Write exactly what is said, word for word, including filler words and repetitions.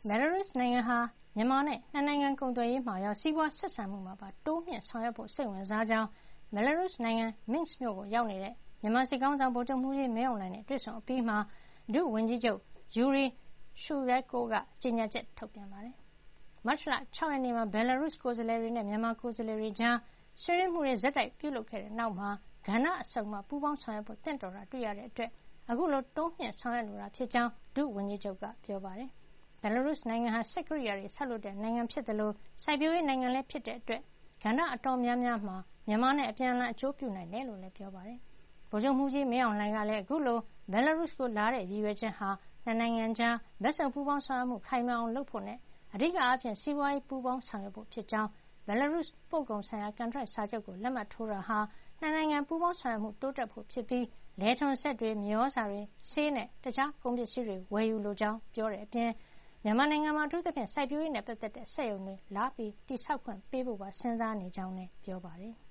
ဘယ်လာရုစ်နိုင်ငံဟာမြန်မာနဲ့နှစ်နိုင်ငံကုန်သွယ်ရေးမှာရောစီးပွါးဆက်ဆံမှုမှာပါတိုးမြှင့်ဆောင်ရွက်ဖို့စိတ်ဝင်စားကြောင်းဘယ်လာရုစ်နိုင်ငံ Minsk မြို့ကိုရောက်နေတဲ့မြန်မာစစ်ခေါင်းဆောင်ဗိုလ်ချုပ်မှူးကြီးမင်းအောင်လှိုင်နဲ့တွေ့ဆုံအပြီးမှာဒုဝန်ကြီးချုပ် Yuri Shuleiko ကကြေညာချက်ထုတ်ပြန်ပါတယ်။မတ်လ၆ရက်နေ့မှာဘယ်လာရုစ်ကိုယ်စားလှယ်တွေနဲ့မြန်မာကိုယ်စားလှယ်တွေကြားဆွေးနွေးမှုတွေဆက်တိုက်ပြုလုပ်ခဲ့တဲ့နောက်မှာကဏ္ဍအစုံမှာပူးပေါင်းဆောင်ရွက်ဖို့သင့်တော်တာတွေ့ရတဲ့အတွက်အခုလိုတိုးမြှင့်ဆောင်ရွက်လိုတာဖြစ်ကြောင်းဒုဝန်ကြီးချုပ်ကပြောပါတယ်။ဘယ်လာရုစ်နိုင်ငံဟာစက်ကိရိယာတွေဆောက်လုပ်တဲ့နိုင်ငံဖြစ်သလိုစိုက်ပျိုးရေးနိုင်ငံလည်းဖြစ်တဲ့အတွက်ကဏ္ဍအတော်များများမှာမြန်မာနဲ့အပြန်အလှန်အကျိုးပြုနိုင်တယ်လို့လည်းပြောပါတယ်။ဗိုလ်ချုပ်မှူးကြီးမင်းအောင်လှိုင်ကလည်းအခုလိုဘယ်လာရုစ်ကိုလာတဲ့ရည်ရွယ်ချက်ဟာနှစ်နိုင်ငံကြားဘက်စုံပူးပေါင်းဆောင်ရွက်မှုခိုင်မာအောင်လုပ်ဖို့နဲ့အဓိကအားဖြင့်စီးပွါးရေးပူးပေါင်းဆောင်ရွက်ဖို့ဖြစ်ကြောင်းဘယ်လာရုစ်ပို့ကုန်ဆိုင်ရာကန်ထရိုက်စာချုပ်ကိုလက်မှတ်ထိုးတာဟာနှစ်နိုင်ငံပူးပေါင်းဆောင်ရွက်မှုတိုးတက်ဖို့ဖြစ်ပြီးလယ်ထွန်စက်တွေ၊မြေဩဇာတွေ၊ဆေးနဲ့တခြားကုန်ပစ္စည်းတွေဝယ်ယူလိုကြောင်းပြောတဲ့အပြင်မြန်မာနိုင်ငံမှာအထူးသဖြင့်စိုက်ပျိုးရေးနဲ့ပတ်သက်တဲ့စက်ရုံတွေလာတည်ဆောက်ခွင့်ပေးဖို့ပါစဉ်းစားနေကြောင်းလည်းပြောပါတယ်။